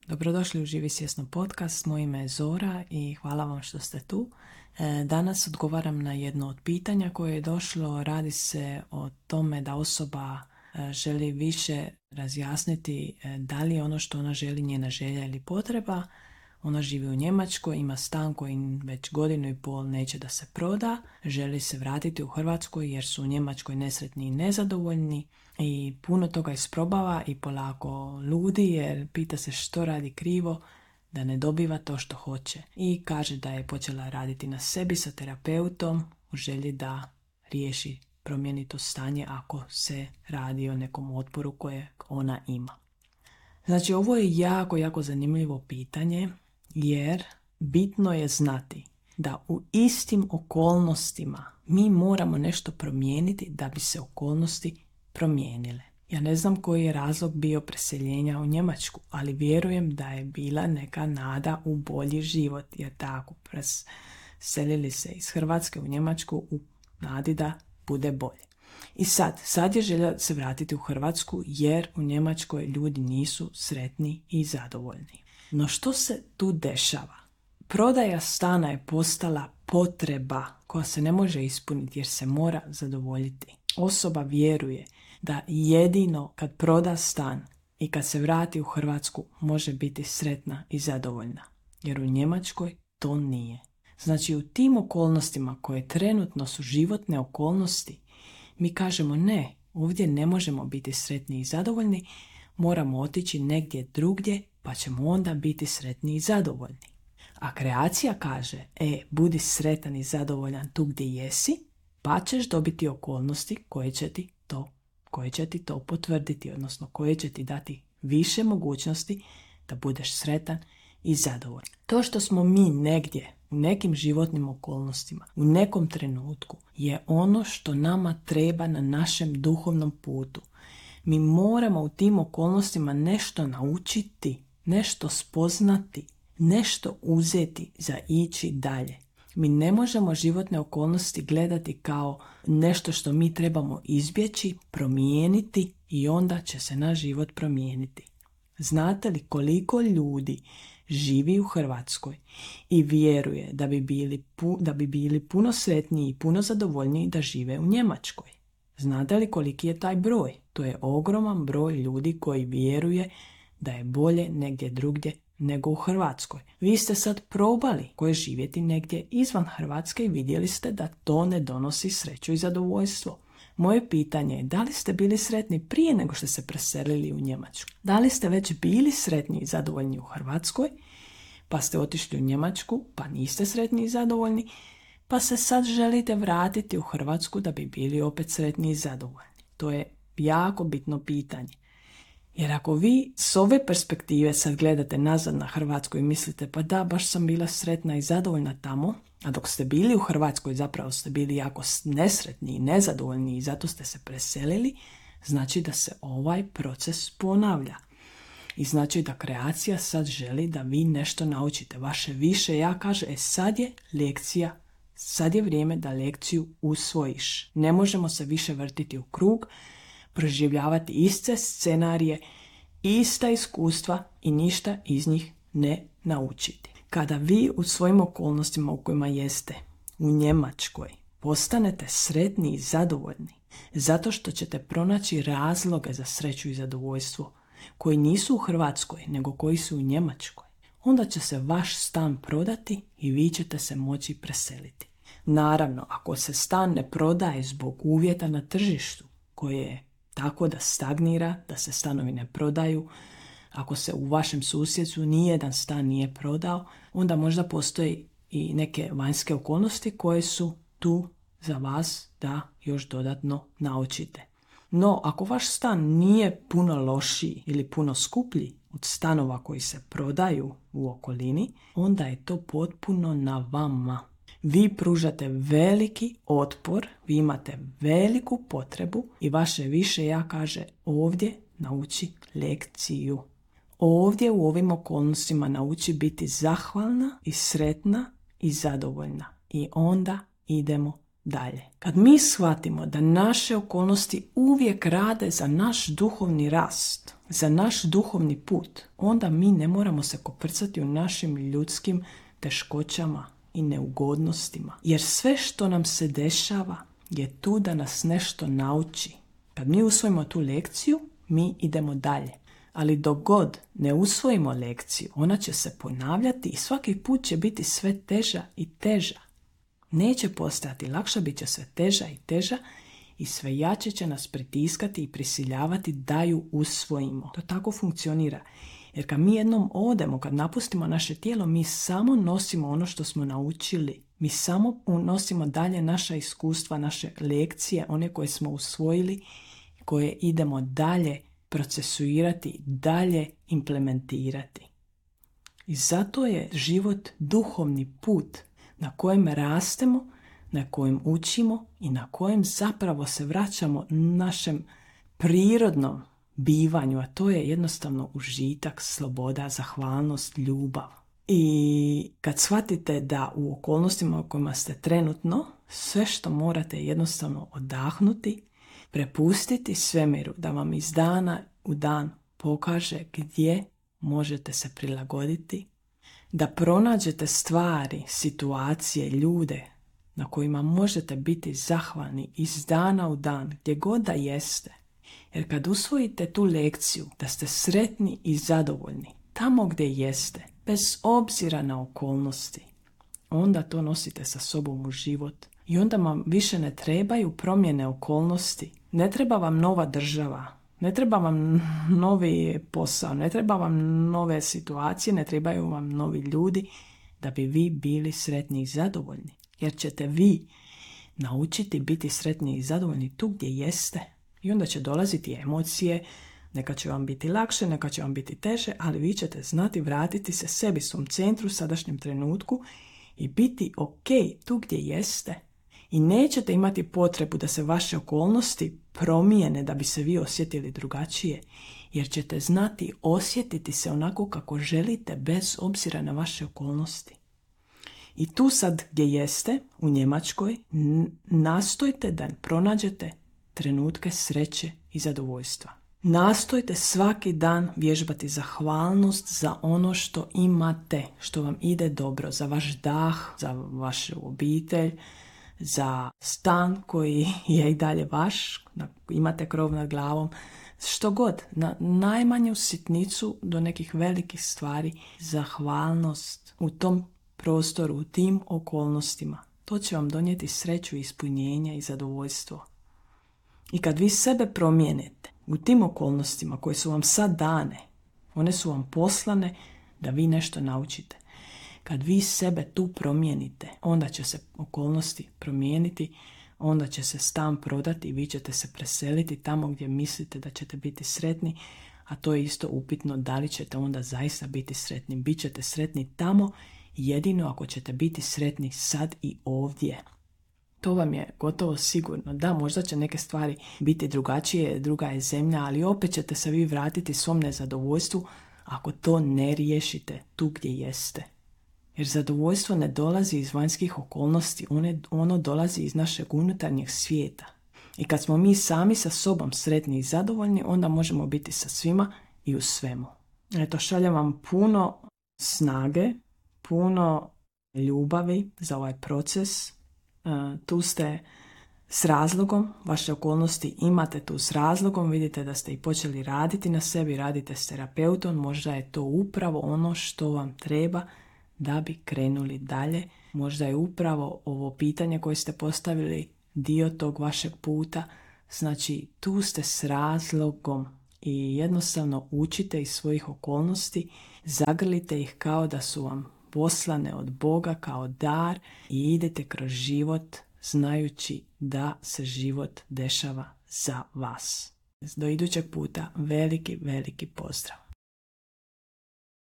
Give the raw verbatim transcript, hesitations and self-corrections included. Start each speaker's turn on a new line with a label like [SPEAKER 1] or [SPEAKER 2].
[SPEAKER 1] Dobrodošli u Živi svjesno podcast, moje ime je Zora i hvala vam što ste tu. Danas odgovaram na jedno od pitanja koje je došlo. Radi se o tome da osoba želi više razjasniti da li je ono što ona želi njena želja ili potreba. Ona živi u Njemačkoj, ima stan koji već godinu i pol neće da se proda. Želi se vratiti u Hrvatsku jer su u Njemačkoj nesretni i nezadovoljni. I puno toga isprobava i polako ludi jer pita se što radi krivo da ne dobiva to što hoće. I kaže da je počela raditi na sebi sa terapeutom u želji da riješi, promijeni to stanje ako se radi o nekom otporu koje ona ima. Znači ovo je jako, jako zanimljivo pitanje jer bitno je znati da u istim okolnostima mi moramo nešto promijeniti da bi se okolnosti promijenile. Ja ne znam koji je razlog bio preseljenja u Njemačku, ali vjerujem da je bila neka nada u bolji život, jer tako preselili se iz Hrvatske u Njemačku u nadi da bude bolje. I sad, sad je želja se vratiti u Hrvatsku jer u Njemačkoj ljudi nisu sretni i zadovoljni. No što se tu dešava? Prodaja stana je postala potreba koja se ne može ispuniti jer se mora zadovoljiti. Osoba vjeruje da jedino kad proda stan i kad se vrati u Hrvatsku može biti sretna i zadovoljna, jer u Njemačkoj to nije. Znači u tim okolnostima koje trenutno su životne okolnosti, mi kažemo ne, ovdje ne možemo biti sretni i zadovoljni, moramo otići negdje drugdje pa ćemo onda biti sretni i zadovoljni. A kreacija kaže, e, budi sretan i zadovoljan tu gdje jesi, pa ćeš dobiti okolnosti koje će ti to, koje će ti to potvrditi, odnosno koje će ti dati više mogućnosti da budeš sretan i zadovoljan. To što smo mi negdje u nekim životnim okolnostima, u nekom trenutku, je ono što nama treba na našem duhovnom putu. Mi moramo u tim okolnostima nešto naučiti, nešto spoznati, nešto uzeti za ići dalje. Mi ne možemo životne okolnosti gledati kao nešto što mi trebamo izbjeći, promijeniti i onda će se naš život promijeniti. Znate li koliko ljudi živi u Hrvatskoj i vjeruje da bi bili, pu, da bi bili puno sretniji i puno zadovoljniji da žive u Njemačkoj? Znate li koliki je taj broj? To je ogroman broj ljudi koji vjeruje da je bolje negdje drugdje nego u Hrvatskoj. Vi ste sad probali koje živjeti negdje izvan Hrvatske i vidjeli ste da to ne donosi sreću i zadovoljstvo. Moje pitanje je da li ste bili sretni prije nego što ste preselili u Njemačku? Da li ste već bili sretni i zadovoljni u Hrvatskoj, pa ste otišli u Njemačku, pa niste sretni i zadovoljni, pa se sad želite vratiti u Hrvatsku da bi bili opet sretni i zadovoljni? To je jako bitno pitanje. Jer ako vi s ove perspektive sad gledate nazad na Hrvatsku i mislite pa da, baš sam bila sretna i zadovoljna tamo, a dok ste bili u Hrvatskoj zapravo ste bili jako nesretni i nezadovoljni i zato ste se preselili, znači da se ovaj proces ponavlja. I znači da kreacija sad želi da vi nešto naučite. Vaše više ja kaže, e sad je lekcija, sad je vrijeme da lekciju usvojiš. Ne možemo se više vrtiti u krug, proživljavati iste scenarije, ista iskustva i ništa iz njih ne naučiti. Kada vi u svojim okolnostima u kojima jeste, u Njemačkoj, postanete sretni i zadovoljni, zato što ćete pronaći razloge za sreću i zadovoljstvo, koji nisu u Hrvatskoj, nego koji su u Njemačkoj, onda će se vaš stan prodati i vi ćete se moći preseliti. Naravno, ako se stan ne prodaje zbog uvjeta na tržištu, koje je tako da stagnira, da se stanovi ne prodaju, ako se u vašem susjedstvu nijedan stan nije prodao, onda možda postoji i neke vanjske okolnosti koje su tu za vas da još dodatno naučite. No, ako vaš stan nije puno lošiji ili puno skuplji od stanova koji se prodaju u okolini, onda je to potpuno na vama. Vi pružate veliki otpor, vi imate veliku potrebu i vaše više ja kaže ovdje nauči lekciju. Ovdje u ovim okolnostima nauči biti zahvalna i sretna i zadovoljna. I onda idemo dalje. Kad mi shvatimo da naše okolnosti uvijek rade za naš duhovni rast, za naš duhovni put, onda mi ne moramo se koprcati u našim ljudskim teškoćama i neugodnostima. Jer sve što nam se dešava je tu da nas nešto nauči. Kad mi usvojimo tu lekciju, mi idemo dalje. Ali dok god ne usvojimo lekciju, ona će se ponavljati i svaki put će biti sve teža i teža. Neće postajati lakša, bit će sve teža i teža i sve jače će nas pritiskati i prisiljavati da ju usvojimo. To tako funkcionira. Jer kad mi jednom odemo, kad napustimo naše tijelo, mi samo nosimo ono što smo naučili. Mi samo unosimo dalje naša iskustva, naše lekcije, one koje smo usvojili, koje idemo dalje procesuirati, dalje implementirati. I zato je život duhovni put na kojem rastemo, na kojem učimo i na kojem zapravo se vraćamo našem prirodnom bivanju, a to je jednostavno užitak, sloboda, zahvalnost, ljubav. I kad shvatite da u okolnostima u kojima ste trenutno, sve što morate jednostavno odahnuti, prepustiti svemiru da vam iz dana u dan pokaže gdje možete se prilagoditi, da pronađete stvari, situacije, ljude na kojima možete biti zahvalni iz dana u dan, gdje god da jeste. Jer kad usvojite tu lekciju da ste sretni i zadovoljni tamo gdje jeste, bez obzira na okolnosti, onda to nosite sa sobom u život. I onda vam više ne trebaju promjene okolnosti, ne treba vam nova država, ne treba vam novi posao, ne treba vam nove situacije, ne trebaju vam novi ljudi da bi vi bili sretni i zadovoljni. Jer ćete vi naučiti biti sretni i zadovoljni tu gdje jeste. I onda će dolaziti emocije, neka će vam biti lakše, neka će vam biti teže, ali vi ćete znati vratiti se sebi, svom centru, sadašnjem trenutku i biti ok tu gdje jeste. I nećete imati potrebu da se vaše okolnosti promijene da bi se vi osjetili drugačije, jer ćete znati osjetiti se onako kako želite bez obzira na vaše okolnosti. I tu sad gdje jeste, u Njemačkoj, n- nastojte da pronađete trenutke sreće i zadovoljstva. Nastojte svaki dan vježbati zahvalnost za ono što imate, što vam ide dobro, za vaš dah, za vašu obitelj, za stan koji je i dalje vaš, imate krov nad glavom, što god, na najmanju sitnicu do nekih velikih stvari, zahvalnost u tom prostoru, u tim okolnostima. To će vam donijeti sreću, ispunjenje i zadovoljstvo. I kad vi sebe promijenite u tim okolnostima koje su vam sad dane, one su vam poslane da vi nešto naučite. Kad vi sebe tu promijenite, onda će se okolnosti promijeniti, onda će se stan prodati i vi ćete se preseliti tamo gdje mislite da ćete biti sretni, a to je isto upitno da li ćete onda zaista biti sretni. Bićete sretni tamo jedino ako ćete biti sretni sad i ovdje. To vam je gotovo sigurno. Da, možda će neke stvari biti drugačije, druga je zemlja, ali opet ćete se vi vratiti svom nezadovoljstvu ako to ne riješite tu gdje jeste. Jer zadovoljstvo ne dolazi iz vanjskih okolnosti, one, ono dolazi iz našeg unutarnjeg svijeta. I kad smo mi sami sa sobom sretni i zadovoljni, onda možemo biti sa svima i u svemu. Eto, šaljem vam puno snage, puno ljubavi za ovaj proces. Uh, tu ste s razlogom, vaše okolnosti imate tu s razlogom, vidite da ste i počeli raditi na sebi, radite s terapeutom, možda je to upravo ono što vam treba da bi krenuli dalje. Možda je upravo ovo pitanje koje ste postavili dio tog vašeg puta. Znači, tu ste s razlogom i jednostavno učite iz svojih okolnosti, zagrlite ih kao da su vam poslane od Boga kao dar i idete kroz život znajući da se život dešava za vas. Do idućeg puta veliki, veliki pozdrav.